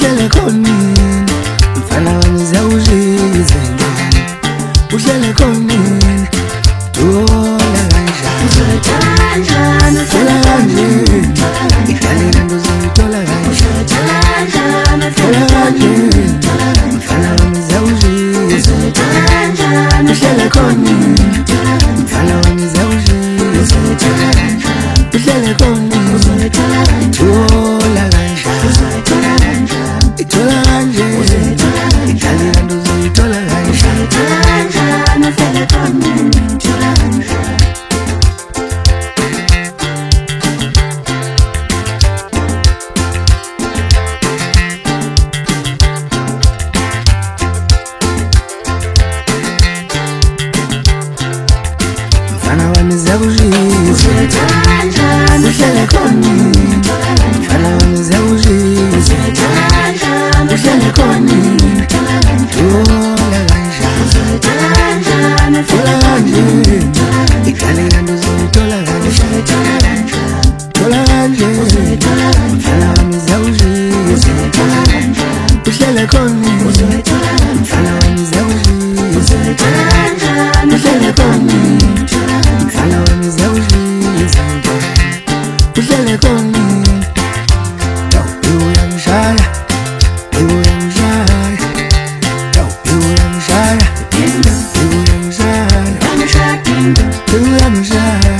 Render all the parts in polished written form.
uhlele khonini mfana wami zawuzizenza uhlele khonini thola kanjani thola kanjani idalile nto zithola kanjani thola kanjani mfana wami zawuzizenza uhlele khonini mfana wami zawuzizenza uhlele khonini thola kanjani ithola kanjani idalile nto zithola kanjani mfana wami zawuzizenza uhlele khonini mfana wami zawuzizenza uhlele khonini thola kanjani thola kanjani idalile nto zithola kanjani thola kanjani mfana wami zawuzizenza uhlele khonini mfana wami zawuzizenza uhlele khonini mfana wami zawuzizenza uhlele khonini uyangishaya uyangishaya uyangishaya uyangishaya uyangishaya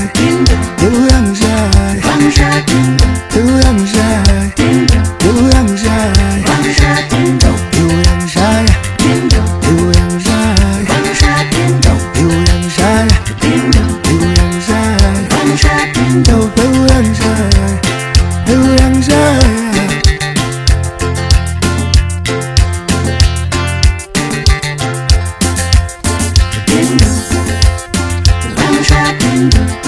Bingo,